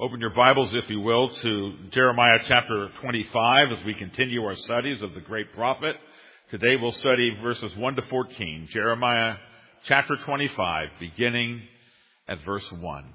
Open your Bibles, if you will, to Jeremiah chapter 25 as we continue our studies of the great prophet. Today we'll study verses 1 to 14. Jeremiah chapter 25, beginning at verse 1.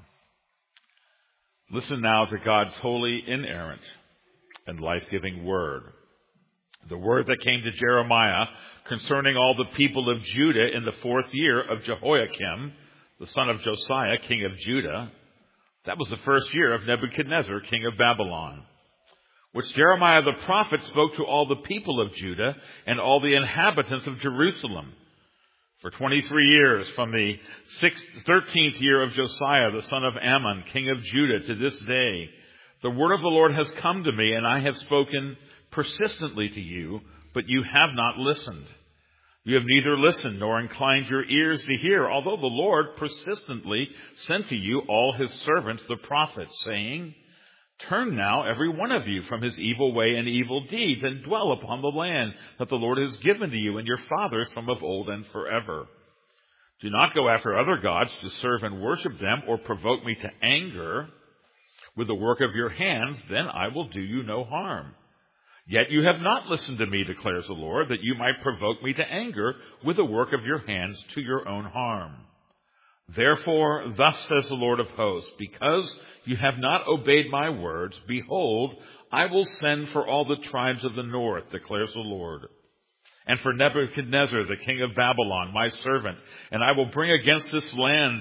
Listen now to God's holy, inerrant, and life-giving word. The word that came to Jeremiah concerning all the people of Judah in the 4th year of Jehoiakim, the son of Josiah, king of Judah. That was the 1st year of Nebuchadnezzar, king of Babylon, which Jeremiah the prophet spoke to all the people of Judah and all the inhabitants of Jerusalem. For 23 years, from the 13th year of Josiah, the son of Ammon, king of Judah, to this day, the word of the Lord has come to me, and I have spoken persistently to you, but you have not listened. You have neither listened nor inclined your ears to hear, although the Lord persistently sent to you all his servants, the prophets, saying, Turn now, every one of you, from his evil way and evil deeds, and dwell upon the land that the Lord has given to you and your fathers from of old and forever. Do not go after other gods to serve and worship them, or provoke me to anger with the work of your hands, then I will do you no harm. Yet you have not listened to me, declares the Lord, that you might provoke me to anger with the work of your hands to your own harm. Therefore, thus says the Lord of hosts, because you have not obeyed my words, behold, I will send for all the tribes of the north, declares the Lord, and for Nebuchadnezzar, the king of Babylon, my servant, and I will bring them against this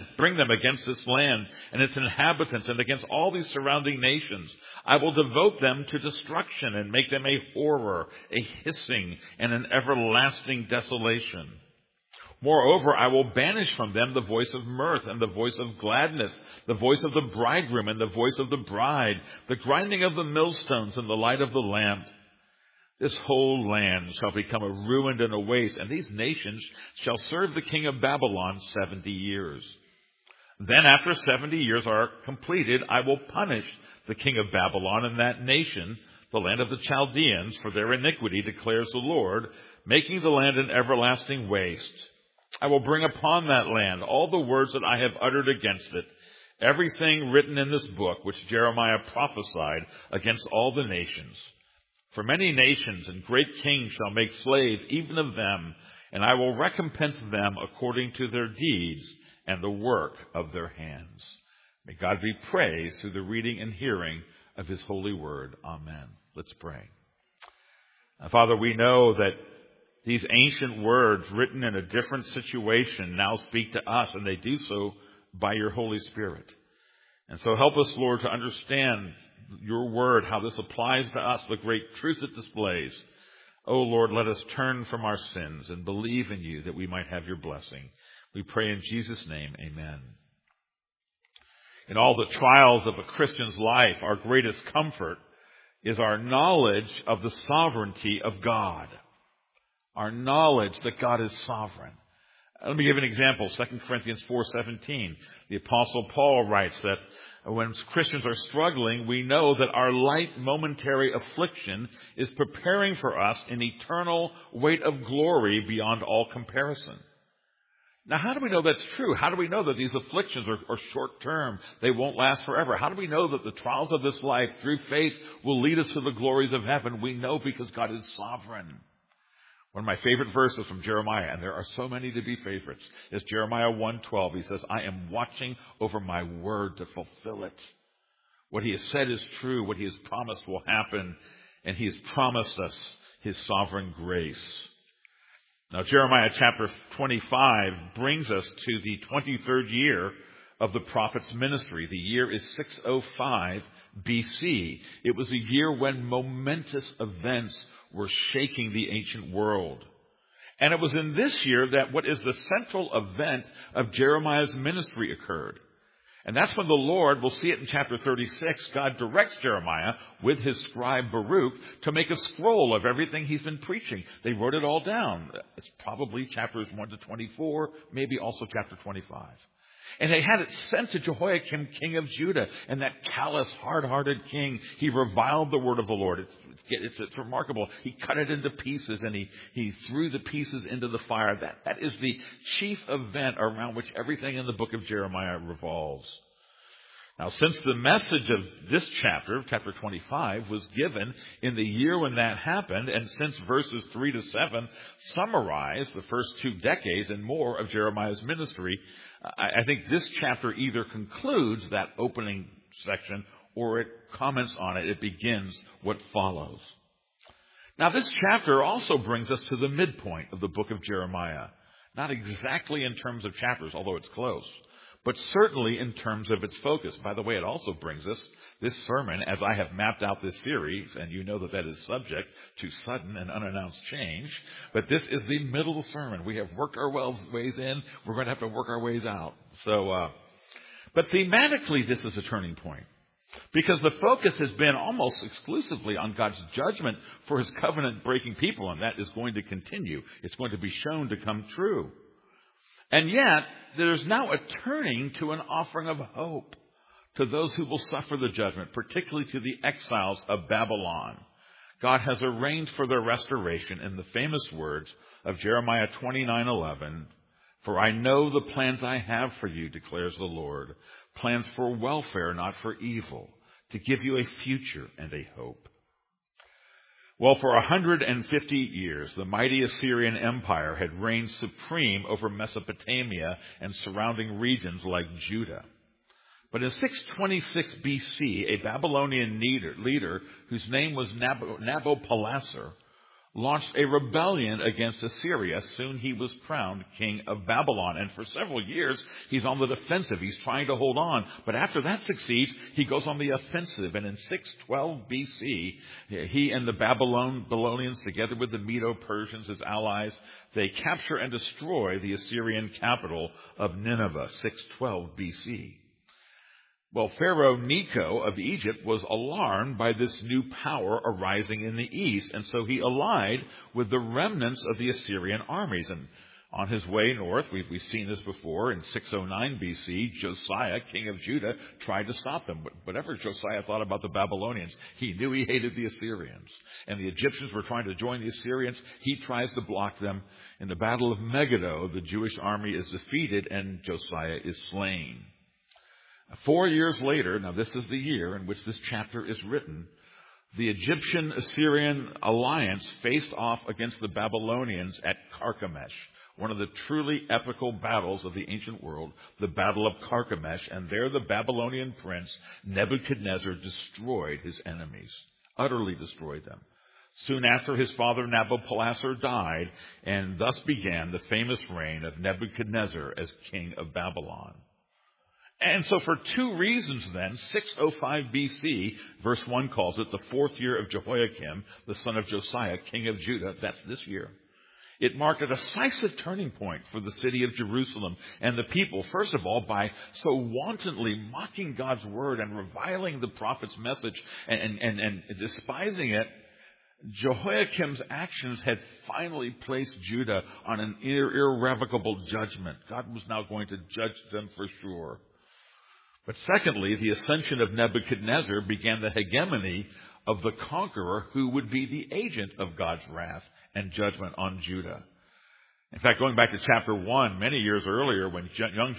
land and its inhabitants, and against all these surrounding nations. I will devote them to destruction and make them a horror, a hissing, and an everlasting desolation. Moreover, I will banish from them the voice of mirth and the voice of gladness, the voice of the bridegroom and the voice of the bride, the grinding of the millstones and the light of the lamp. This whole land shall become a ruin and a waste, and these nations shall serve the king of Babylon 70 years. Then after 70 years are completed, I will punish the king of Babylon and that nation, the land of the Chaldeans, for their iniquity, declares the Lord, making the land an everlasting waste. I will bring upon that land all the words that I have uttered against it, everything written in this book which Jeremiah prophesied against all the nations. For many nations and great kings shall make slaves even of them, and I will recompense them according to their deeds and the work of their hands. May God be praised through the reading and hearing of his holy word. Amen. Let's pray. Father, we know that these ancient words written in a different situation now speak to us, and they do so by your Holy Spirit. And so help us, Lord, to understand your word, how this applies to us, the great truth it displays. Oh, Lord, let us turn from our sins and believe in you that we might have your blessing. We pray in Jesus' name, amen. In all the trials of a Christian's life, our greatest comfort is our knowledge of the sovereignty of God. Our knowledge that God is sovereign. Let me give an example. 2 Corinthians 4:17. The Apostle Paul writes that when Christians are struggling, we know that our light momentary affliction is preparing for us an eternal weight of glory beyond all comparison. Now, how do we know that's true? How do we know that these afflictions are short-term? They won't last forever. How do we know that the trials of this life through faith will lead us to the glories of heaven? We know because God is sovereign. One of my favorite verses from Jeremiah, and there are so many to be favorites, is Jeremiah 1:12. He says, I am watching over my word to fulfill it. What he has said is true. What he has promised will happen. And he has promised us his sovereign grace. Now, Jeremiah chapter 25 brings us to the 23rd year of the prophet's ministry. The year is 605 BC. It was a year when momentous events were shaking the ancient world. And it was in this year that what is the central event of Jeremiah's ministry occurred. And that's when the Lord, we'll see it in chapter 36, God directs Jeremiah with his scribe Baruch to make a scroll of everything he's been preaching. They wrote it all down. It's probably chapters 1 to 24, maybe also chapter 25. And they had it sent to Jehoiakim, king of Judah. And that callous, hard-hearted king, he reviled the word of the Lord. It's remarkable. He cut it into pieces and he threw the pieces into the fire. That is the chief event around which everything in the book of Jeremiah revolves. Now, since the message of this chapter, chapter 25, was given in the year when that happened, and since verses 3 to 7 summarize the first 2 decades and more of Jeremiah's ministry, I think this chapter either concludes that opening section or it comments on it. It begins what follows. Now, this chapter also brings us to the midpoint of the book of Jeremiah. Not exactly in terms of chapters, although it's close, but certainly in terms of its focus. By the way, it also brings us this sermon, as I have mapped out this series, and you know that is subject to sudden and unannounced change, but this is the middle sermon. We have worked our ways in. We're going to have to work our ways out. But thematically, this is a turning point, because the focus has been almost exclusively on God's judgment for his covenant-breaking people, and that is going to continue. It's going to be shown to come true. And yet, there's now a turning to an offering of hope to those who will suffer the judgment, particularly to the exiles of Babylon. God has arranged for their restoration in the famous words of Jeremiah 29:11, "For I know the plans I have for you, declares the Lord, plans for welfare, not for evil, to give you a future and a hope." Well, for 150 years, the mighty Assyrian Empire had reigned supreme over Mesopotamia and surrounding regions like Judah. But in 626 BC, a Babylonian leader whose name was Nabopolassar launched a rebellion against Assyria. Soon he was crowned king of Babylon. And for several years, he's on the defensive. He's trying to hold on. But after that succeeds, he goes on the offensive. And in 612 BC, he and the Babylonians, together with the Medo-Persians, his allies, they capture and destroy the Assyrian capital of Nineveh, 612 BC. Well, Pharaoh Necho of Egypt was alarmed by this new power arising in the east, and so he allied with the remnants of the Assyrian armies. And on his way north, we've seen this before, in 609 BC, Josiah, king of Judah, tried to stop them. But whatever Josiah thought about the Babylonians, he knew he hated the Assyrians. And the Egyptians were trying to join the Assyrians. He tries to block them. In the Battle of Megiddo, the Jewish army is defeated and Josiah is slain. 4 years later, now this is the year in which this chapter is written, the Egyptian-Assyrian alliance faced off against the Babylonians at Carchemish, one of the truly epical battles of the ancient world, the Battle of Carchemish, and there the Babylonian prince Nebuchadnezzar destroyed his enemies, utterly destroyed them. Soon after, his father Nabopolassar died, and thus began the famous reign of Nebuchadnezzar as king of Babylon. And so for 2 reasons then, 605 BC, verse 1 calls it the 4th year of Jehoiakim, the son of Josiah, king of Judah. That's this year. It marked a decisive turning point for the city of Jerusalem and the people, first of all, by so wantonly mocking God's word and reviling the prophet's message and despising it. Jehoiakim's actions had finally placed Judah on an irrevocable judgment. God was now going to judge them for sure. But secondly, the ascension of Nebuchadnezzar began the hegemony of the conqueror who would be the agent of God's wrath and judgment on Judah. In fact, going back to chapter 1, many years earlier, when young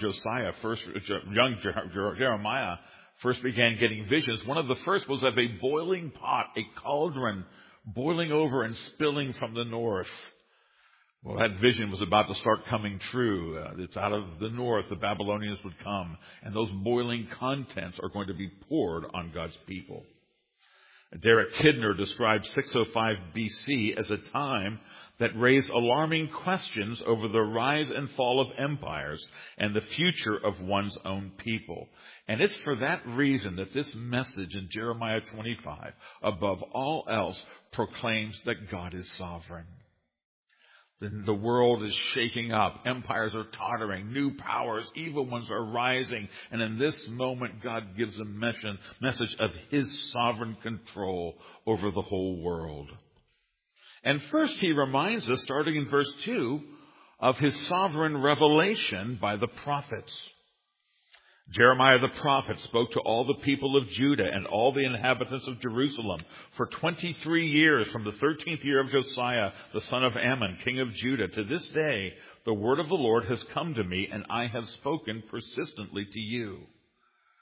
Jeremiah first began getting visions, one of the first was of a boiling pot, a cauldron, boiling over and spilling from the north. Well, that vision was about to start coming true. It's out of the north, the Babylonians would come, and those boiling contents are going to be poured on God's people. Derek Kidner described 605 BC as a time that raised alarming questions over the rise and fall of empires and the future of one's own people. And it's for that reason that this message in Jeremiah 25, above all else, proclaims that God is sovereign. The world is shaking up. Empires are tottering. New powers, evil ones are rising. And in this moment, God gives a message of his sovereign control over the whole world. And first, he reminds us, starting in verse 2, of his sovereign revelation by the prophets. Jeremiah the prophet spoke to all the people of Judah and all the inhabitants of Jerusalem for 23 years, from the 13th year of Josiah, the son of Ammon, king of Judah. To this day, the word of the Lord has come to me, and I have spoken persistently to you.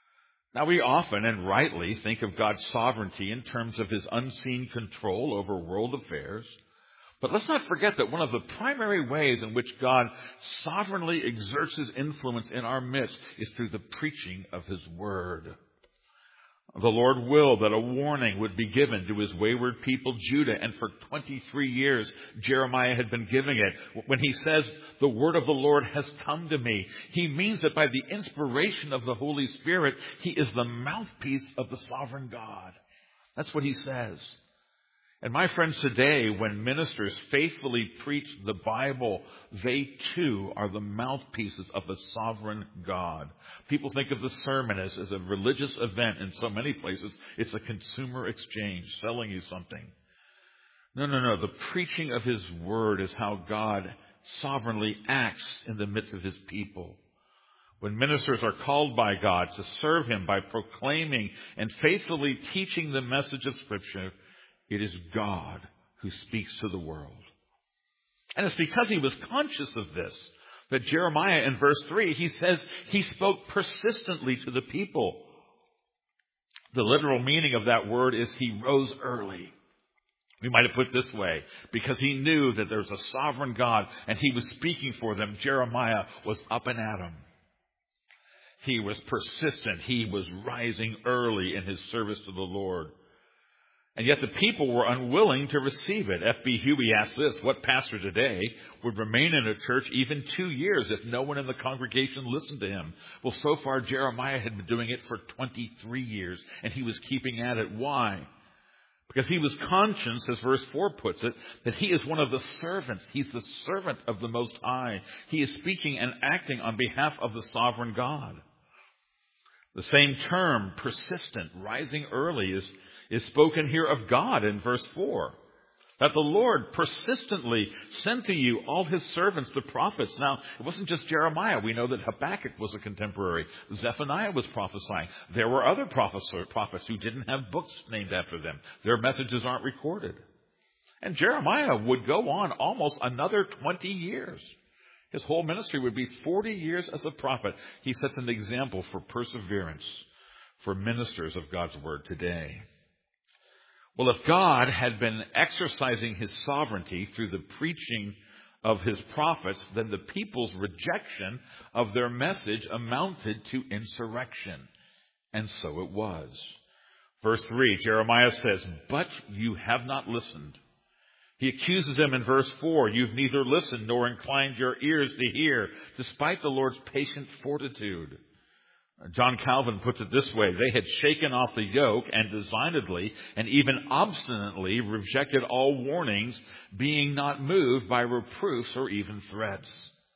Now, we often and rightly think of God's sovereignty in terms of his unseen control over world affairs. But let's not forget that one of the primary ways in which God sovereignly exerts his influence in our midst is through the preaching of his word. The Lord willed that a warning would be given to his wayward people, Judah, and for 23 years, Jeremiah had been giving it. When he says, the word of the Lord has come to me, he means that by the inspiration of the Holy Spirit, he is the mouthpiece of the sovereign God. That's what he says. And my friends, today, when ministers faithfully preach the Bible, they too are the mouthpieces of the sovereign God. People think of the sermon as a religious event in so many places. It's a consumer exchange, selling you something. No. The preaching of his word is how God sovereignly acts in the midst of his people. When ministers are called by God to serve him by proclaiming and faithfully teaching the message of Scripture, it is God who speaks to the world. And it's because he was conscious of this that Jeremiah in verse 3, he says he spoke persistently to the people. The literal meaning of that word is he rose early. We might have put it this way, because he knew that there's a sovereign God and he was speaking for them. Jeremiah was up and at 'em. He was persistent. He was rising early in his service to the Lord. And yet the people were unwilling to receive it. F.B. Huey asked this: what pastor today would remain in a church even 2 years if no one in the congregation listened to him? Well, so far Jeremiah had been doing it for 23 years, and he was keeping at it. Why? Because he was conscious, as verse 4 puts it, that he is one of the servants. He's the servant of the Most High. He is speaking and acting on behalf of the sovereign God. The same term, persistent, rising early, is spoken here of God in verse 4. That the Lord persistently sent to you all his servants, the prophets. Now, it wasn't just Jeremiah. We know that Habakkuk was a contemporary. Zephaniah was prophesying. There were other prophets who didn't have books named after them. Their messages aren't recorded. And Jeremiah would go on almost another 20 years. His whole ministry would be 40 years as a prophet. He sets an example for perseverance for ministers of God's word today. Well, if God had been exercising his sovereignty through the preaching of his prophets, then the people's rejection of their message amounted to insurrection. And so it was. Verse 3, Jeremiah says, but you have not listened. He accuses them in verse 4, you've neither listened nor inclined your ears to hear, despite the Lord's patient fortitude. John Calvin puts it this way: they had shaken off the yoke and designedly and even obstinately rejected all warnings, being not moved by reproofs or even threats.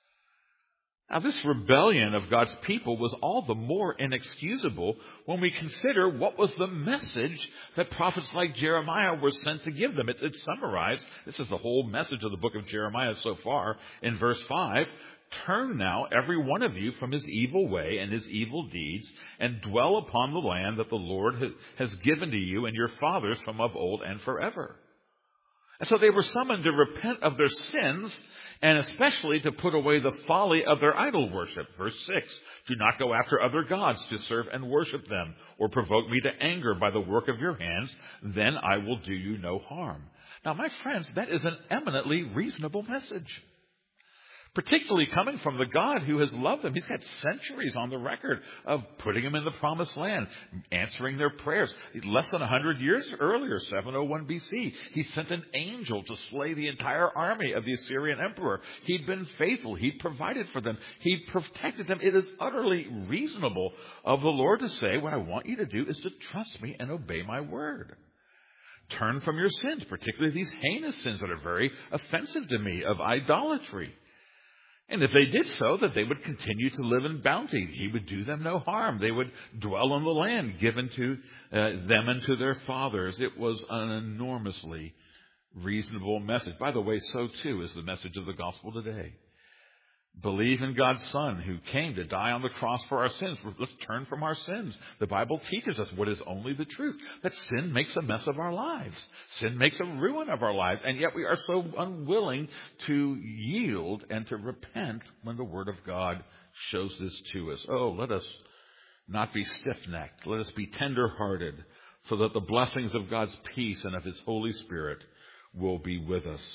Now, this rebellion of God's people was all the more inexcusable when we consider what was the message that prophets like Jeremiah were sent to give them. It's summarized. This is the whole message of the book of Jeremiah so far in verse 5. Turn now, every one of you, from his evil way and his evil deeds, and dwell upon the land that the Lord has given to you and your fathers from of old and forever. And so they were summoned to repent of their sins, and especially to put away the folly of their idol worship. Verse 6, do not go after other gods to serve and worship them, or provoke me to anger by the work of your hands, then I will do you no harm. Now, my friends, that is an eminently reasonable message. Particularly coming from the God who has loved them. He's got centuries on the record of putting them in the promised land, answering their prayers. Less than 100 years earlier, 701 BC, he sent an angel to slay the entire army of the Assyrian emperor. He'd been faithful. He'd provided for them. He'd protected them. It is utterly reasonable of the Lord to say, what I want you to do is to trust me and obey my word. Turn from your sins, particularly these heinous sins that are very offensive to me, of idolatry. And if they did so, that they would continue to live in bounty. He would do them no harm. They would dwell on the land given to them and to their fathers. It was an enormously reasonable message. By the way, so too is the message of the gospel today. Believe in God's Son who came to die on the cross for our sins. Let's turn from our sins. The Bible teaches us what is only the truth, that sin makes a mess of our lives. Sin makes a ruin of our lives. And yet we are so unwilling to yield and to repent when the Word of God shows this to us. Oh, let us not be stiff-necked. Let us be tender-hearted, so that the blessings of God's peace and of His Holy Spirit will be with us.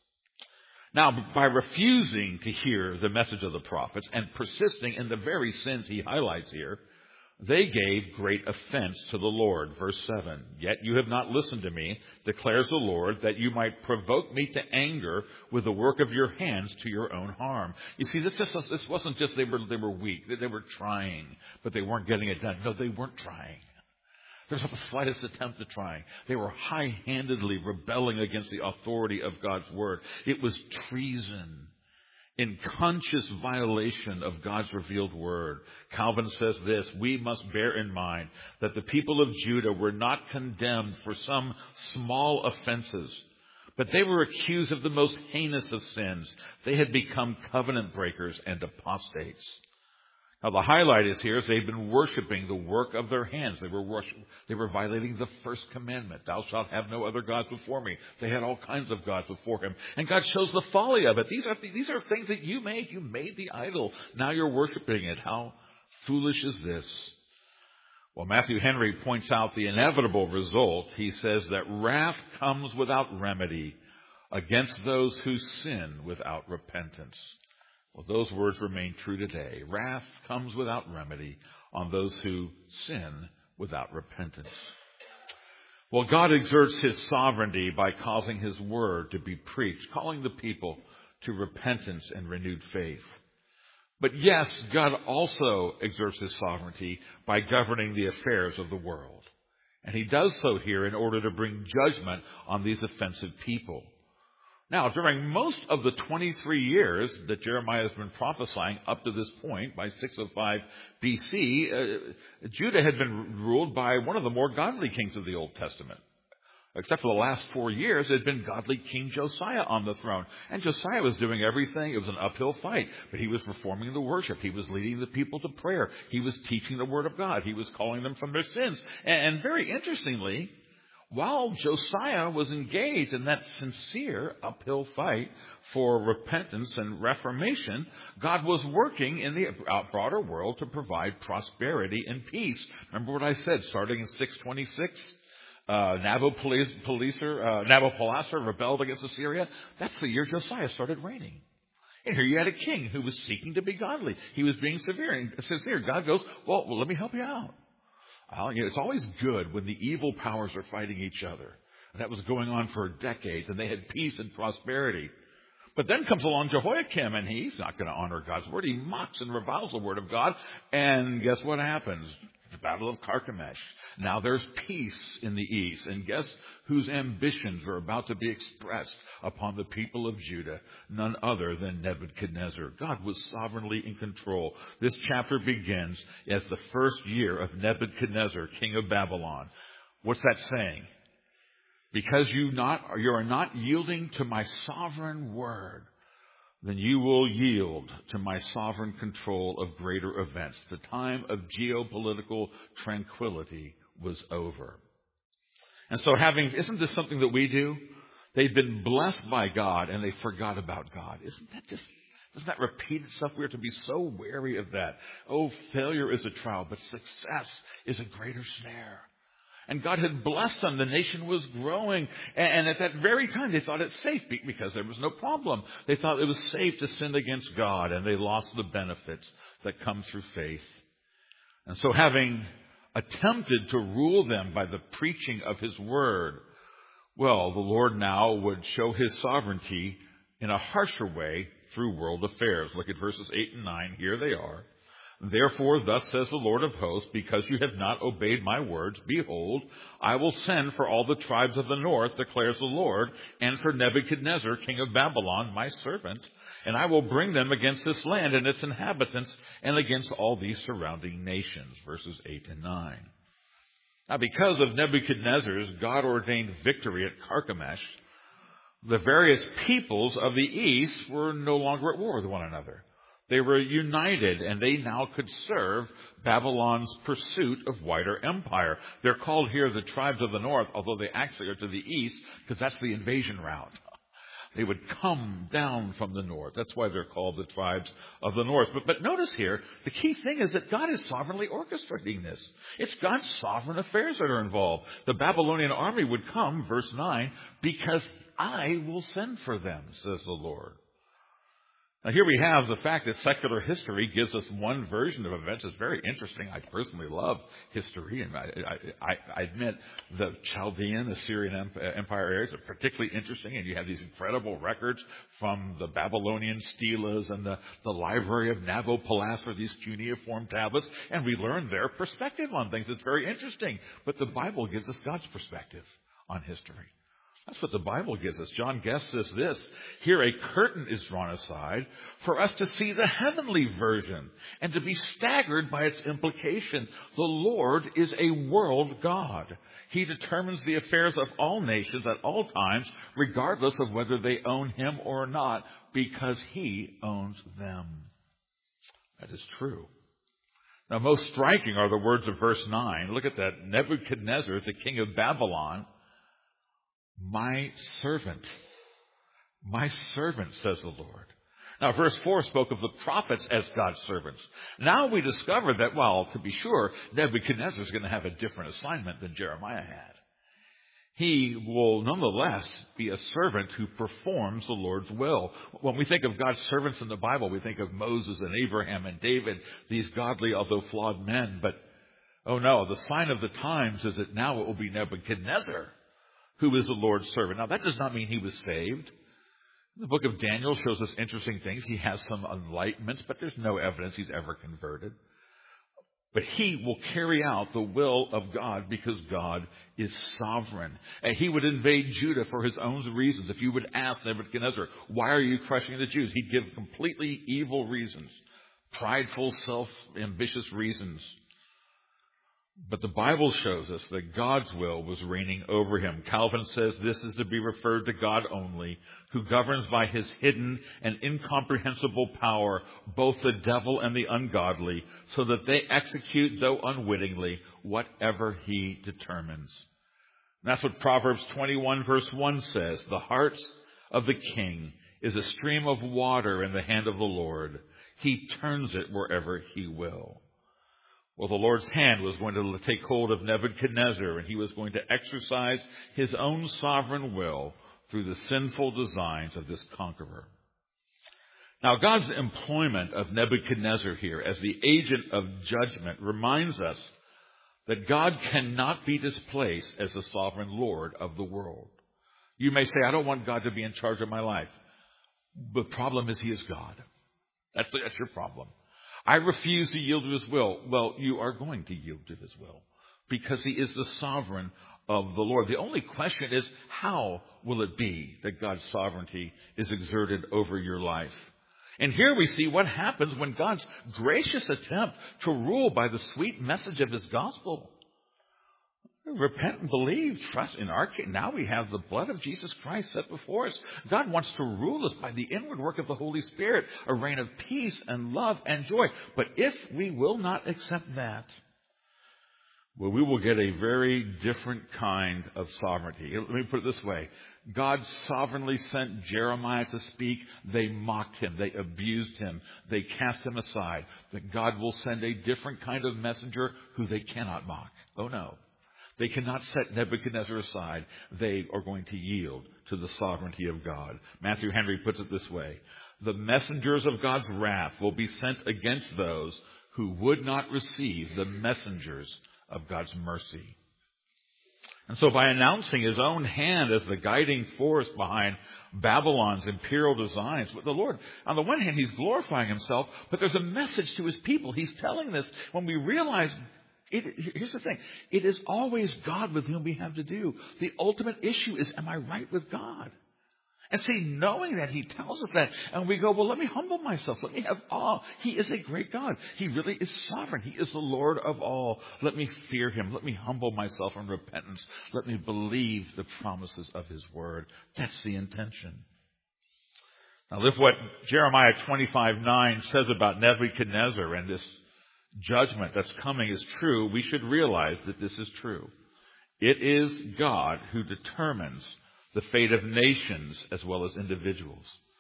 Now, by refusing to hear the message of the prophets and persisting in the very sins he highlights here, they gave great offense to the Lord. Verse 7, "Yet you have not listened to me, declares the Lord, that you might provoke me to anger with the work of your hands to your own harm." You see, this wasn't just they were weak. They were trying, but they weren't getting it done. No, they weren't trying. There's not the slightest attempt at trying. They were high-handedly rebelling against the authority of God's word. It was treason in conscious violation of God's revealed word. Calvin says this: "We must bear in mind that the people of Judah were not condemned for some small offenses, but they were accused of the most heinous of sins. They had become covenant breakers and apostates." Now, the highlight is here is they've been worshiping the work of their hands. They were violating the first commandment. "Thou shalt have no other gods before me." They had all kinds of gods before him. And God shows the folly of it. These are things that you made. You made the idol. Now you're worshiping it. How foolish is this? Well, Matthew Henry points out the inevitable result. He says that wrath comes without remedy against those who sin without repentance. Well, those words remain true today. Wrath comes without remedy on those who sin without repentance. Well, God exerts His sovereignty by causing His word to be preached, calling the people to repentance and renewed faith. But yes, God also exerts His sovereignty by governing the affairs of the world. And He does so here in order to bring judgment on these offensive people. Now, during most of the 23 years that Jeremiah has been prophesying up to this point, by 605 BC, Judah had been ruled by one of the more godly kings of the Old Testament. Except for the last 4 years, it had been godly King Josiah on the throne. And Josiah was doing everything. It was an uphill fight. But he was reforming the worship. He was leading the people to prayer. He was teaching the Word of God. He was calling them from their sins. And very interestingly, while Josiah was engaged in that sincere uphill fight for repentance and reformation, God was working in the broader world to provide prosperity and peace. Remember what I said, starting in 626, Nabopolassar rebelled against Assyria. That's the year Josiah started reigning. And here you had a king who was seeking to be godly. He was being sincere. God goes, well, let me help you out. It's always good when the evil powers are fighting each other. That was going on for decades, and they had peace and prosperity. But then comes along Jehoiakim, and he's not going to honor God's word. He mocks and reviles the word of God. And guess what happens? The Battle of Carchemish. Now there's peace in the east. And guess whose ambitions are about to be expressed upon the people of Judah? None other than Nebuchadnezzar. God was sovereignly in control. This chapter begins as the first year of Nebuchadnezzar, king of Babylon. What's that saying? Because you are not yielding to my sovereign word, then you will yield to my sovereign control of greater events. The time of geopolitical tranquility was over. And so isn't this something that we do? They've been blessed by God and they forgot about God. Doesn't that repeat itself? We are to be so wary of that. Oh, failure is a trial, but success is a greater snare. And God had blessed them. The nation was growing. And at that very time, they thought it safe because there was no problem. They thought it was safe to sin against God, and they lost the benefits that come through faith. And so having attempted to rule them by the preaching of His word, well, the Lord now would show His sovereignty in a harsher way through world affairs. Look at verses 8 and 9. Here they are. Therefore, thus says the Lord of hosts, because you have not obeyed my words, behold, I will send for all the tribes of the north, declares the Lord, and for Nebuchadnezzar, king of Babylon, my servant, and I will bring them against this land and its inhabitants, and against all these surrounding nations. Verses 8 and 9. Now, because of Nebuchadnezzar's God-ordained victory at Carchemish, the various peoples of the east were no longer at war with one another. They were united, and they now could serve Babylon's pursuit of wider empire. They're called here the tribes of the north, although they actually are to the east, because that's the invasion route. They would come down from the north. That's why they're called the tribes of the north. But notice here, the key thing is that God is sovereignly orchestrating this. It's God's sovereign affairs that are involved. The Babylonian army would come, verse 9, because I will send for them, says the Lord. Now here we have the fact that secular history gives us one version of events. It's very interesting. I personally love history, and I admit the Chaldean, Assyrian Empire areas are particularly interesting, and you have these incredible records from the Babylonian stelas and the library of Nabopolassar, these cuneiform tablets, and we learn their perspective on things. It's very interesting. But the Bible gives us God's perspective on history. That's what the Bible gives us. John Guest says this, here a curtain is drawn aside for us to see the heavenly version and to be staggered by its implication. The Lord is a world God. He determines the affairs of all nations at all times, regardless of whether they own him or not, because he owns them. That is true. Now, most striking are the words of verse 9. Look at that. Nebuchadnezzar, the king of Babylon, my servant, says the Lord. Now, verse 4 spoke of the prophets as God's servants. Now we discover that, well, to be sure, Nebuchadnezzar is going to have a different assignment than Jeremiah had. He will nonetheless be a servant who performs the Lord's will. When we think of God's servants in the Bible, we think of Moses and Abraham and David, these godly, although flawed men. But, oh no, the sign of the times is that now it will be Nebuchadnezzar who is the Lord's servant. Now, that does not mean he was saved. The book of Daniel shows us interesting things. He has some enlightenment, but there's no evidence he's ever converted. But he will carry out the will of God because God is sovereign. And he would invade Judah for his own reasons. If you would ask Nebuchadnezzar, why are you crushing the Jews? He'd give completely evil reasons, prideful, self-ambitious reasons. But the Bible shows us that God's will was reigning over him. Calvin says this is to be referred to God only, who governs by his hidden and incomprehensible power both the devil and the ungodly, so that they execute, though unwittingly, whatever he determines. And that's what Proverbs 21 verse 1 says. The heart of the king is a stream of water in the hand of the Lord. He turns it wherever he will. Well, the Lord's hand was going to take hold of Nebuchadnezzar, and he was going to exercise his own sovereign will through the sinful designs of this conqueror. Now, God's employment of Nebuchadnezzar here as the agent of judgment reminds us that God cannot be displaced as the sovereign Lord of the world. You may say, I don't want God to be in charge of my life. The problem is he is God. That's your problem. I refuse to yield to his will. Well, you are going to yield to his will because he is the sovereign of the Lord. The only question is, how will it be that God's sovereignty is exerted over your life? And here we see what happens when God's gracious attempt to rule by the sweet message of his gospel. Repent and believe, trust in our King. Now we have the blood of Jesus Christ set before us. God wants to rule us by the inward work of the Holy Spirit, a reign of peace and love and joy. But if we will not accept that, well, we will get a very different kind of sovereignty. Let me put it this way. God sovereignly sent Jeremiah to speak. They mocked him. They abused him. They cast him aside. That God will send a different kind of messenger who they cannot mock. Oh, no. They cannot set Nebuchadnezzar aside. They are going to yield to the sovereignty of God. Matthew Henry puts it this way. The messengers of God's wrath will be sent against those who would not receive the messengers of God's mercy. And so by announcing his own hand as the guiding force behind Babylon's imperial designs, the Lord, on the one hand, he's glorifying himself, but there's a message to his people. He's telling this when we realize here's the thing. It is always God with whom we have to do. The ultimate issue is, am I right with God? And see, knowing that he tells us that, and we go, well, let me humble myself. Let me have awe. He is a great God. He really is sovereign. He is the Lord of all. Let me fear him. Let me humble myself in repentance. Let me believe the promises of his word. That's the intention. Now, if what Jeremiah 25:9 says about Nebuchadnezzar and this judgment that's coming is true, we should realize that this is true. It is God who determines the fate of nations as well as individuals.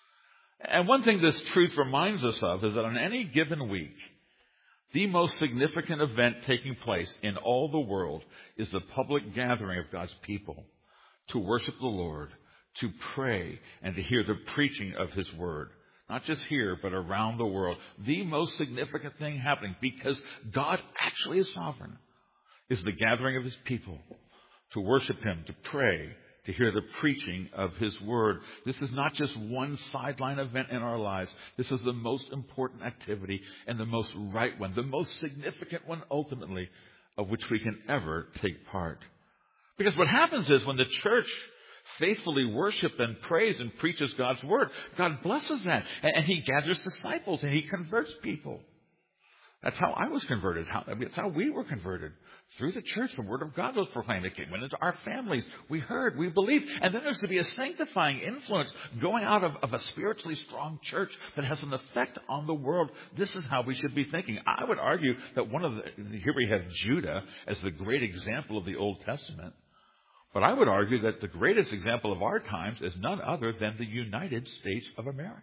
And one thing this truth reminds us of is that on any given week, the most significant event taking place in all the world is the public gathering of God's people to worship the Lord, to pray, and to hear the preaching of His Word. Not just here, but around the world. The most significant thing happening, because God actually is sovereign, is the gathering of His people to worship Him, to pray, to hear the preaching of His Word. This is not just one sideline event in our lives. This is the most important activity and the most right one, the most significant one ultimately, of which we can ever take part. Because what happens is when the church faithfully worships and prays and preaches God's Word, God blesses that. And He gathers disciples and He converts people. That's how I was converted. That's how we were converted. Through the church, the Word of God was proclaimed. It came into our families. We heard, we believed. And then there's to be a sanctifying influence going out of a spiritually strong church that has an effect on the world. This is how we should be thinking. I would argue that here we have Judah as the great example of the Old Testament. But I would argue that the greatest example of our times is none other than the United States of America.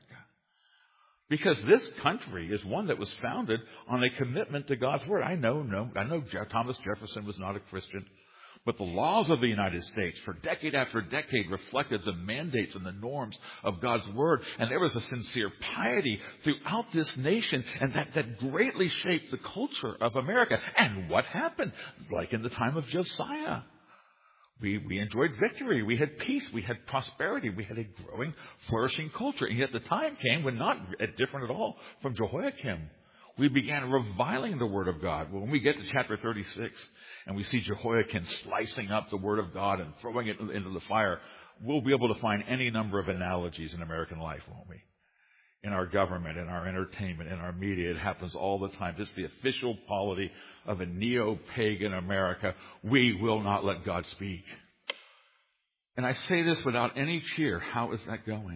Because this country is one that was founded on a commitment to God's Word. I know Thomas Jefferson was not a Christian, but the laws of the United States for decade after decade reflected the mandates and the norms of God's Word. And there was a sincere piety throughout this nation, and that greatly shaped the culture of America. And what happened? Like in the time of Josiah, we enjoyed victory. We had peace. We had prosperity. We had a growing, flourishing culture. And yet the time came when, not different at all from Jehoiakim, we began reviling the Word of God. Well, when we get to chapter 36 and we see Jehoiakim slicing up the Word of God and throwing it into the fire, we'll be able to find any number of analogies in American life, won't we? In our government, in our entertainment, in our media. It happens all the time. This is the official polity of a neo-pagan America. We will not let God speak. And I say this without any cheer. How is that going?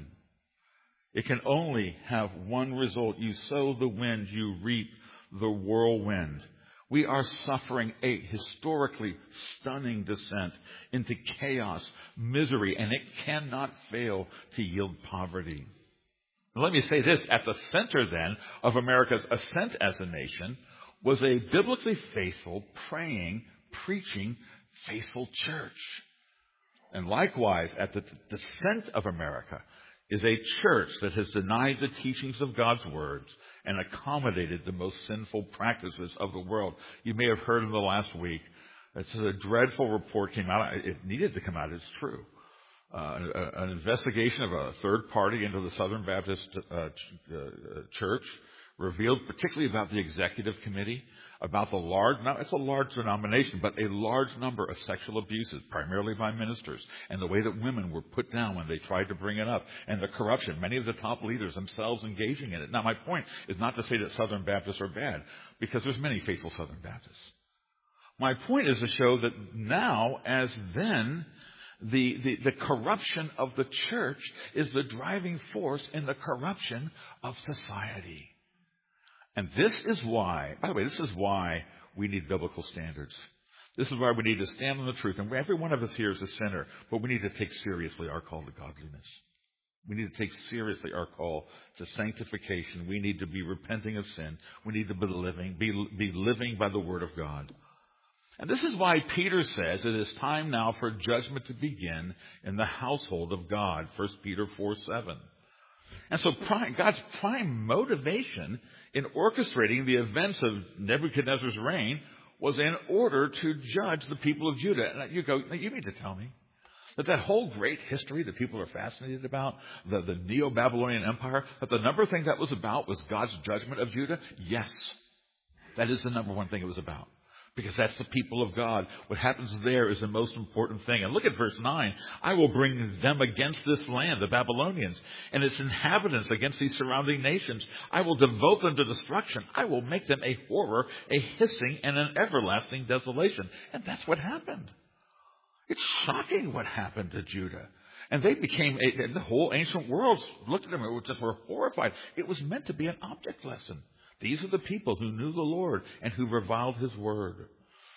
It can only have one result. You sow the wind, you reap the whirlwind. We are suffering a historically stunning descent into chaos, misery, and it cannot fail to yield poverty. Let me say this, at the center then of America's ascent as a nation was a biblically faithful, praying, preaching, faithful church. And likewise, at the descent of America is a church that has denied the teachings of God's words and accommodated the most sinful practices of the world. You may have heard in the last week, it's a dreadful report came out. It needed to come out, it's true. An investigation of a third party into the Southern Baptist Church revealed, particularly about the executive committee, about it's a large denomination, but a large number of sexual abuses, primarily by ministers, and the way that women were put down when they tried to bring it up, and the corruption, many of the top leaders themselves engaging in it. Now, my point is not to say that Southern Baptists are bad, because there's many faithful Southern Baptists. My point is to show that now, as then, the corruption of the church is the driving force in the corruption of society. And this is why, by the way, this is why we need biblical standards. This is why we need to stand on the truth. And every one of us here is a sinner, but we need to take seriously our call to godliness. We need to take seriously our call to sanctification. We need to be repenting of sin. We need to be living by the Word of God. And this is why Peter says it is time now for judgment to begin in the household of God, 1 Peter 4:7. And so God's prime motivation in orchestrating the events of Nebuchadnezzar's reign was in order to judge the people of Judah. And you mean to tell me that whole great history that people are fascinated about, the Neo-Babylonian Empire, that the number thing that was about was God's judgment of Judah? Yes, that is the number one thing it was about. Because that's the people of God. What happens there is the most important thing. And look at verse 9. I will bring them against this land, the Babylonians, and its inhabitants against these surrounding nations. I will devote them to destruction. I will make them a horror, a hissing, and an everlasting desolation. And that's what happened. It's shocking what happened to Judah. And they became, the whole ancient world looked at them and just were horrified. It was meant to be an object lesson. These are the people who knew the Lord and who reviled His word.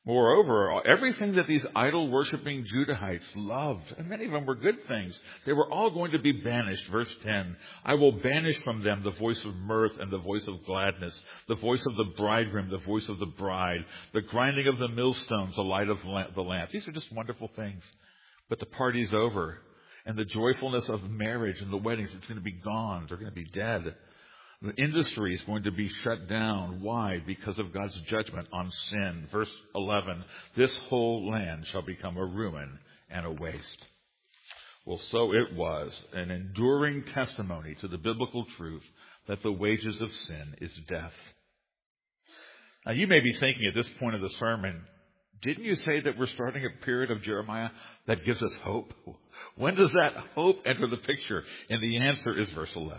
Moreover, everything that these idol-worshipping Judahites loved, and many of them were good things, they were all going to be banished. Verse 10, I will banish from them the voice of mirth and the voice of gladness, the voice of the bridegroom, the voice of the bride, the grinding of the millstones, the light of the lamp. These are just wonderful things. But the party's over, and the joyfulness of marriage and the weddings, it's going to be gone. They're going to be dead. The industry is going to be shut down. Why? Because of God's judgment on sin. Verse 11, this whole land shall become a ruin and a waste. Well, so it was an enduring testimony to the biblical truth that the wages of sin is death. Now, you may be thinking at this point of the sermon, didn't you say that we're starting a period of Jeremiah that gives us hope? When does that hope enter the picture? And the answer is verse 11.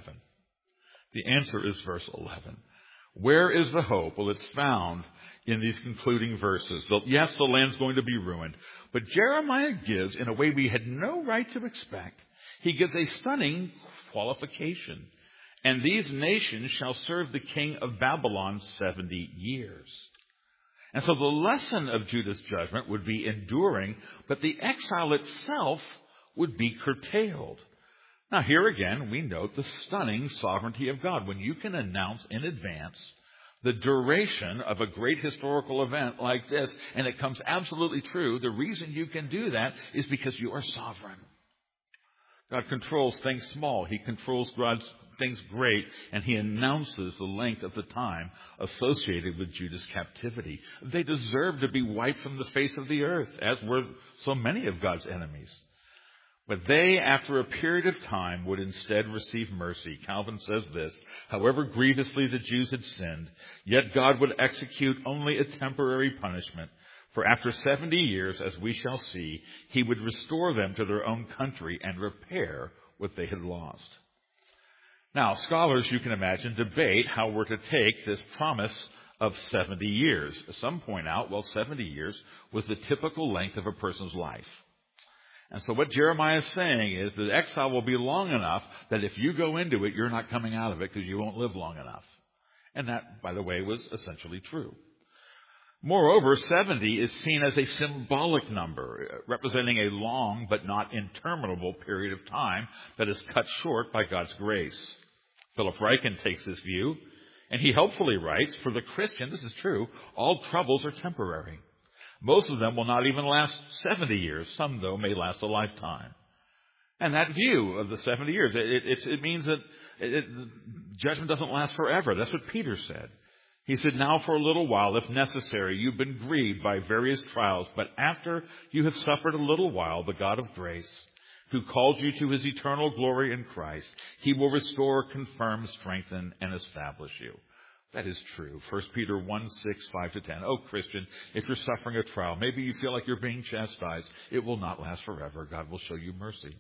The answer is verse 11. Where is the hope? Well, it's found in these concluding verses. Yes, the land's going to be ruined. But Jeremiah gives, in a way we had no right to expect, he gives a stunning qualification. And these nations shall serve the king of Babylon 70 years. And so the lesson of Judah's judgment would be enduring, but the exile itself would be curtailed. Now, here again, we note the stunning sovereignty of God. When you can announce in advance the duration of a great historical event like this, and it comes absolutely true, the reason you can do that is because you are sovereign. God controls things small. He controls God's things great, and he announces the length of the time associated with Judah's captivity. They deserve to be wiped from the face of the earth, as were so many of God's enemies. But they, after a period of time, would instead receive mercy. Calvin says this, however grievously the Jews had sinned, yet God would execute only a temporary punishment. For after 70 years, as we shall see, he would restore them to their own country and repair what they had lost. Now, scholars, you can imagine, debate how we're to take this promise of 70 years. Some point out, 70 years was the typical length of a person's life. And so what Jeremiah is saying is that exile will be long enough that if you go into it, you're not coming out of it because you won't live long enough. And that, by the way, was essentially true. Moreover, 70 is seen as a symbolic number, representing a long but not interminable period of time that is cut short by God's grace. Philip Ryken takes this view, and he helpfully writes, for the Christian, this is true, all troubles are temporary. Most of them will not even last 70 years. Some, though, may last a lifetime. And that view of the 70 years, it means that judgment doesn't last forever. That's what Peter said. He said, now for a little while, if necessary, you've been grieved by various trials, but after you have suffered a little while, the God of grace, who called you to his eternal glory in Christ, he will restore, confirm, strengthen, and establish you. That is true. 1 Peter 1, 6, 5 to 10. Oh, Christian, if you're suffering a trial, maybe you feel like you're being chastised, it will not last forever. God will show you mercy.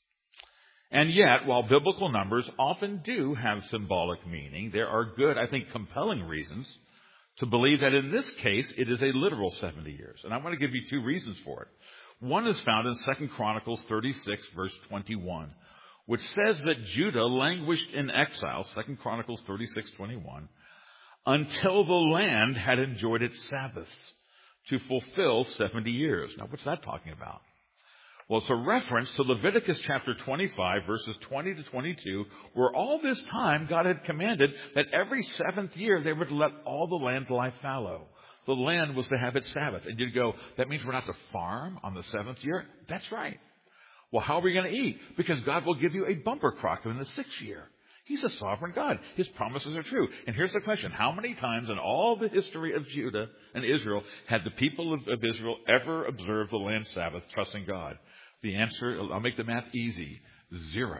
And yet, while biblical numbers often do have symbolic meaning, there are good, I think, compelling reasons to believe that in this case, it is a literal 70 years. And I want to give you two reasons for it. One is found in 2 Chronicles 36, verse 21, which says that Judah languished in exile, 2 Chronicles 36, 21, until the land had enjoyed its Sabbaths to fulfill 70 years. Now, what's that talking about? Well, it's a reference to Leviticus chapter 25, verses 20 to 22, where all this time God had commanded that every seventh year they were to let all the land lie fallow. The land was to have its Sabbath. And you'd go, that means we're not to farm on the seventh year? That's right. Well, how are we going to eat? Because God will give you a bumper crop in the sixth year. He's a sovereign God. His promises are true. And here's the question. How many times in all the history of Judah and Israel had the people of Israel ever observed the land Sabbath, trusting God? The answer, I'll make the math easy, 0.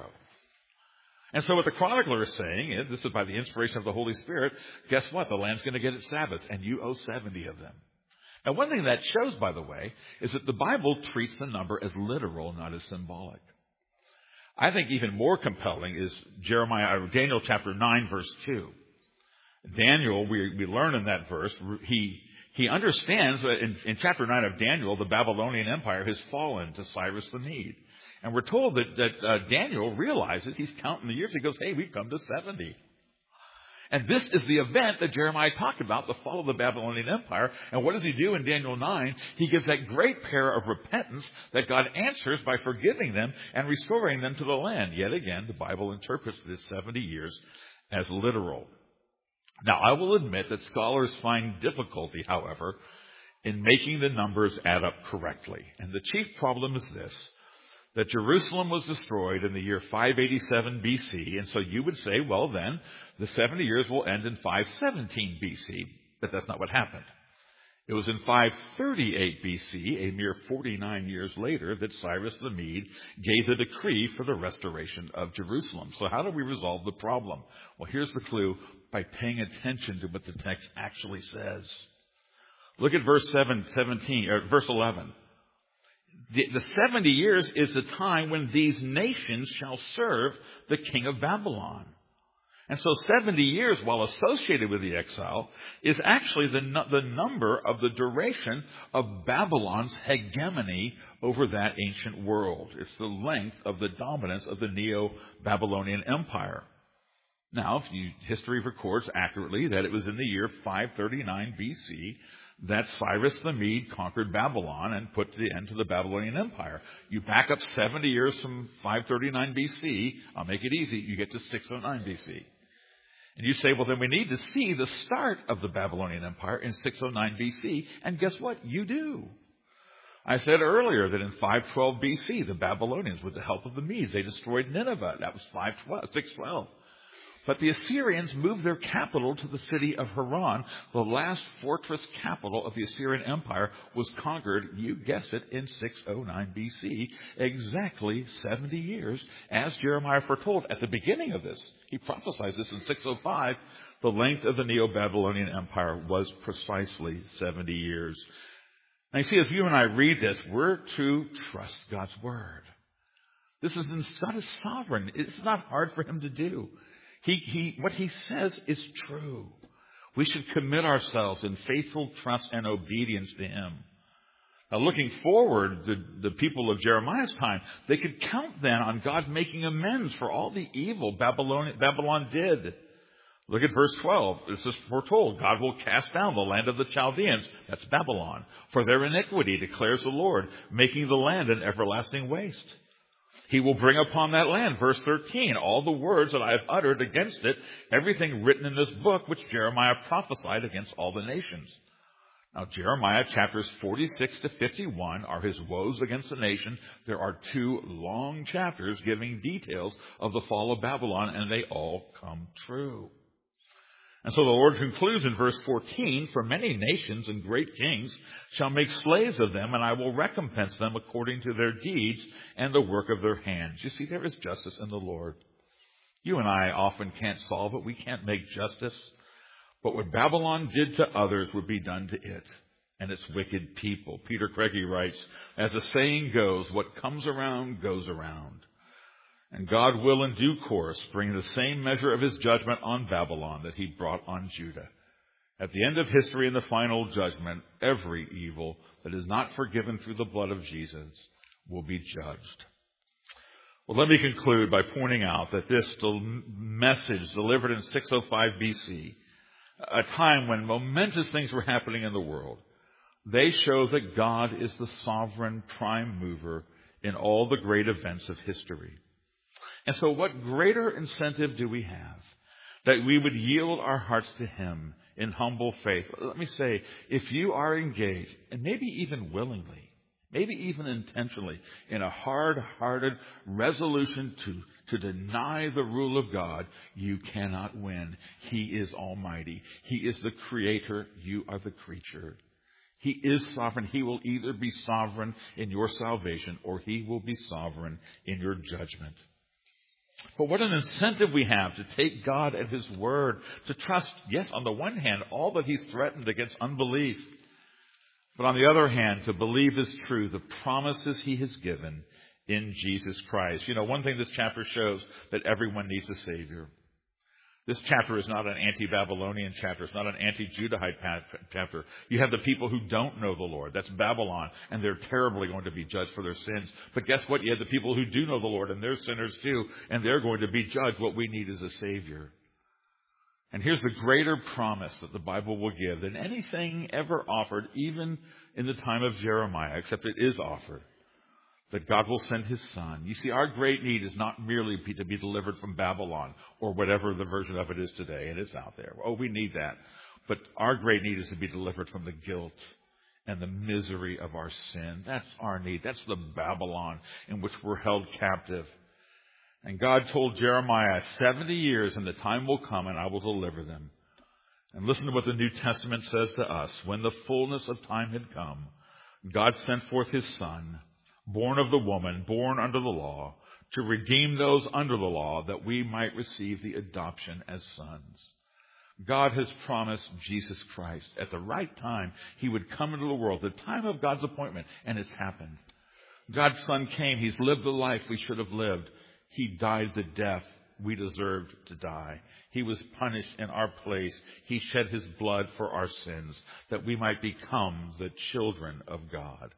And so what the chronicler is saying is, this is by the inspiration of the Holy Spirit, guess what? The land's going to get its Sabbaths, and you owe 70 of them. Now, one thing that shows, by the way, is that the Bible treats the number as literal, not as symbolic. I think even more compelling is Daniel chapter 9, verse 2. Daniel, we learn in that verse, he understands that in chapter 9 of Daniel, the Babylonian Empire has fallen to Cyrus the Mede. And we're told that Daniel realizes, he's counting the years, he goes, hey, we've come to 70. And this is the event that Jeremiah talked about, the fall of the Babylonian Empire. And what does he do in Daniel 9? He gives that great prayer of repentance that God answers by forgiving them and restoring them to the land. Yet again, the Bible interprets this 70 years as literal. Now, I will admit that scholars find difficulty, however, in making the numbers add up correctly. And the chief problem is this, that Jerusalem was destroyed in the year 587 BC, and so you would say, well then, the 70 years will end in 517 BC, but that's not what happened. It was in 538 BC, a mere 49 years later, that Cyrus the Mede gave the decree for the restoration of Jerusalem. So how do we resolve the problem? Well, here's the clue, by paying attention to what the text actually says. Look at verse 11. The 70 years is the time when these nations shall serve the king of Babylon. And so 70 years, while associated with the exile, is actually the number of the duration of Babylon's hegemony over that ancient world. It's the length of the dominance of the Neo-Babylonian Empire. Now, history records accurately that it was in the year 539 BC that Cyrus the Mede conquered Babylon and put the end to the Babylonian Empire. You back up 70 years from 539 BC, I'll make it easy, you get to 609 BC. And you say, well, then we need to see the start of the Babylonian Empire in 609 BC. And guess what? You do. I said earlier that in 512 BC, the Babylonians, with the help of the Medes, they destroyed Nineveh. That was 612. But the Assyrians moved their capital to the city of Haran. The last fortress capital of the Assyrian Empire was conquered, you guessed it, in 609 BC, exactly 70 years, as Jeremiah foretold at the beginning of this. He prophesied this in 605. The length of the Neo-Babylonian Empire was precisely 70 years. Now you see, as you and I read this, we're to trust God's Word. God is sovereign. It's not hard for Him to do. What he says is true. We should commit ourselves in faithful trust and obedience to him. Now, looking forward, the people of Jeremiah's time, they could count then on God making amends for all the evil Babylon did. Look at verse 12. This is foretold. God will cast down the land of the Chaldeans, that's Babylon, for their iniquity, declares the Lord, making the land an everlasting waste. He will bring upon that land, verse 13, all the words that I have uttered against it, everything written in this book which Jeremiah prophesied against all the nations. Now, Jeremiah chapters 46 to 51 are his woes against the nation. There are 2 long chapters giving details of the fall of Babylon, and they all come true. And so the Lord concludes in verse 14, for many nations and great kings shall make slaves of them, and I will recompense them according to their deeds and the work of their hands. You see, there is justice in the Lord. You and I often can't solve it. We can't make justice. But what Babylon did to others would be done to it and its wicked people. Peter Craigie writes, as the saying goes, what comes around goes around. And God will in due course bring the same measure of his judgment on Babylon that he brought on Judah. At the end of history and the final judgment, every evil that is not forgiven through the blood of Jesus will be judged. Well, let me conclude by pointing out that this message delivered in 605 BC, a time when momentous things were happening in the world, they show that God is the sovereign prime mover in all the great events of history. And so what greater incentive do we have that we would yield our hearts to him in humble faith? Let me say, if you are engaged, and maybe even willingly, maybe even intentionally, in a hard-hearted resolution to deny the rule of God, you cannot win. He is almighty. He is the creator. You are the creature. He is sovereign. He will either be sovereign in your salvation or he will be sovereign in your judgment. But what an incentive we have to take God at his word, to trust, yes, on the one hand, all that he's threatened against unbelief, but on the other hand, to believe is true, the promises he has given in Jesus Christ. You know, one thing this chapter shows, that everyone needs a Savior. This chapter is not an anti-Babylonian chapter. It's not an anti-Judahite chapter. You have the people who don't know the Lord. That's Babylon. And they're terribly going to be judged for their sins. But guess what? You have the people who do know the Lord, and they're sinners too. And they're going to be judged. What we need is a Savior. And here's the greater promise that the Bible will give than anything ever offered, even in the time of Jeremiah, except it is offered, that God will send his Son. You see, our great need is not merely to be delivered from Babylon or whatever the version of it is today, and it's out there. Oh, we need that. But our great need is to be delivered from the guilt and the misery of our sin. That's our need. That's the Babylon in which we're held captive. And God told Jeremiah, 70 years and the time will come and I will deliver them. And listen to what the New Testament says to us. When the fullness of time had come, God sent forth his Son, born of the woman, born under the law, to redeem those under the law, that we might receive the adoption as sons. God has promised Jesus Christ at the right time he would come into the world, the time of God's appointment, and it's happened. God's Son came. He's lived the life we should have lived. He died the death we deserved to die. He was punished in our place. He shed his blood for our sins, that we might become the children of God.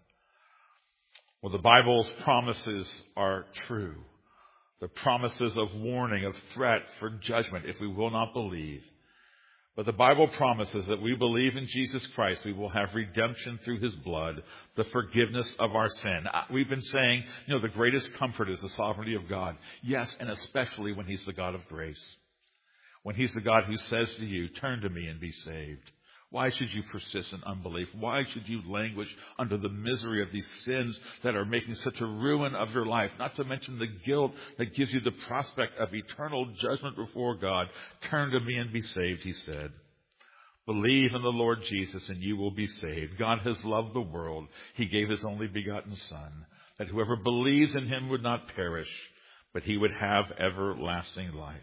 Well, the Bible's promises are true. The promises of warning, of threat for judgment if we will not believe. But the Bible promises that we believe in Jesus Christ, we will have redemption through his blood, the forgiveness of our sin. We've been saying, the greatest comfort is the sovereignty of God. Yes, and especially when he's the God of grace. When he's the God who says to you, turn to me and be saved. Why should you persist in unbelief? Why should you languish under the misery of these sins that are making such a ruin of your life? Not to mention the guilt that gives you the prospect of eternal judgment before God. Turn to me and be saved, he said. Believe in the Lord Jesus and you will be saved. God has loved the world. He gave his only begotten Son, that whoever believes in him would not perish, but he would have everlasting life.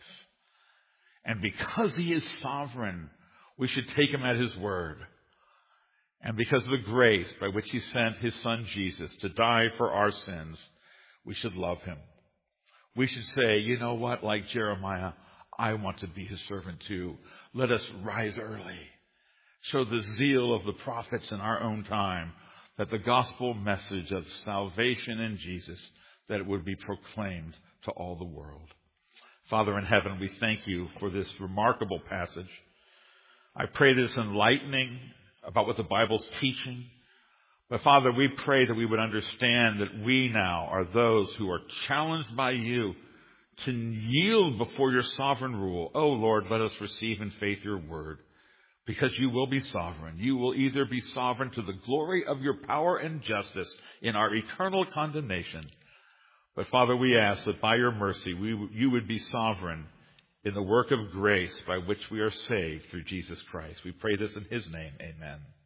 And because he is sovereign, we should take him at his word. And because of the grace by which he sent his Son Jesus to die for our sins, we should love him. We should say, you know what, like Jeremiah, I want to be his servant too. Let us rise early. Show the zeal of the prophets in our own time, that the gospel message of salvation in Jesus, that it would be proclaimed to all the world. Father in heaven, we thank you for this remarkable passage. I pray that it's enlightening about what the Bible's teaching. But Father, we pray that we would understand that we now are those who are challenged by you to yield before your sovereign rule. Oh Lord, let us receive in faith your word, because you will be sovereign. You will either be sovereign to the glory of your power and justice in our eternal condemnation. But Father, we ask that by your mercy, you would be sovereign in the work of grace by which we are saved through Jesus Christ. We pray this in his name. Amen.